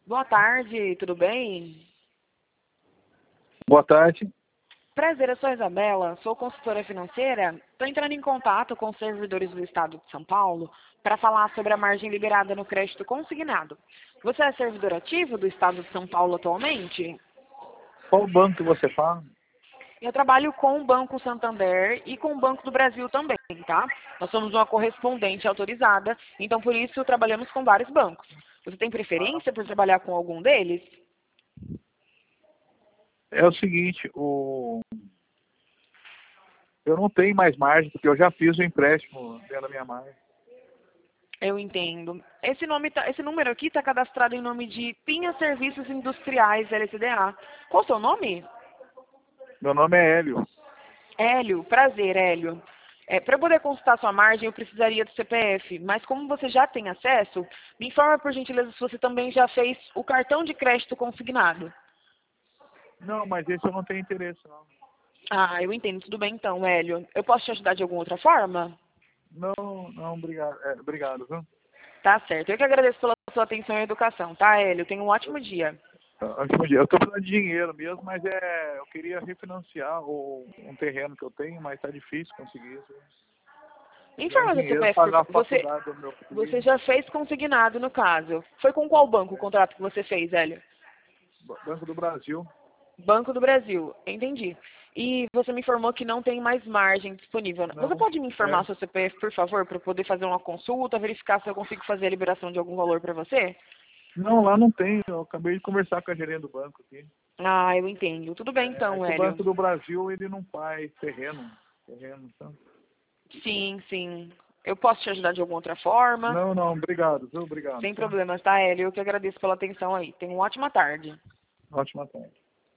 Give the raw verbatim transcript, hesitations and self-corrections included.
Boa tarde, tudo bem? Boa tarde. Prazer, eu sou a Isabela, sou consultora financeira. Estou entrando em contato com os servidores do Estado de São Paulo para falar sobre a margem liberada no crédito consignado. Você é servidor ativo do Estado de São Paulo atualmente? Qual banco que você fala? Eu trabalho com o Banco Santander e com o Banco do Brasil também, tá? Nós somos uma correspondente autorizada, então por isso trabalhamos com vários bancos. Você tem Ah, preferência por trabalhar com algum deles? é o seguinte, o... eu não tenho mais margem, porque eu já fiz o empréstimo dentro da minha margem. Eu entendo. Esse, nome tá- esse número aqui está cadastrado em nome de Pinha Serviços Industriais L T D A. Qual o seu nome? Meu nome é Hélio. Hélio. Prazer, Hélio. É, para eu poder consultar sua margem, eu precisaria do C P F, mas como você já tem acesso, me informa por gentileza se você também já fez o cartão de crédito consignado. Não, mas esse eu não tenho interesse, não. Ah, eu entendo. Tudo bem então, Hélio. Eu posso te ajudar de alguma outra forma? Não, não, obrigado, é, obrigado, viu? Tá certo. Eu que agradeço pela sua atenção e educação, tá, Hélio? Tenha um ótimo dia. Ótimo dia. Eu estou precisando de dinheiro mesmo, mas é, eu queria refinanciar o, um terreno que eu tenho, mas está difícil conseguir. Me Precisando informa de do dinheiro C P F, para por pagar a favor. Você, faculdade do meu você filho. já fez consignado no caso. Foi com qual banco o contrato que você fez, Hélio? Banco do Brasil. Banco do Brasil. Entendi. E você me informou que não tem mais margem disponível. Você Não, pode me informar é. seu C P F, por favor, para eu poder fazer uma consulta, verificar se eu consigo fazer a liberação de algum valor para você? Não, lá não tem. Eu acabei de conversar com a gerente do banco aqui. Ah, eu entendo. Tudo bem É, é então, que o Hélio. Banco do Brasil, ele não faz terreno. Terreno, então. Sim, sim. Eu posso te ajudar de alguma outra forma? Não, não, obrigado, viu? Obrigado, Sem tá? problemas, tá, Hélio? Eu que agradeço pela atenção aí. Tenha uma ótima tarde. Ótima tarde.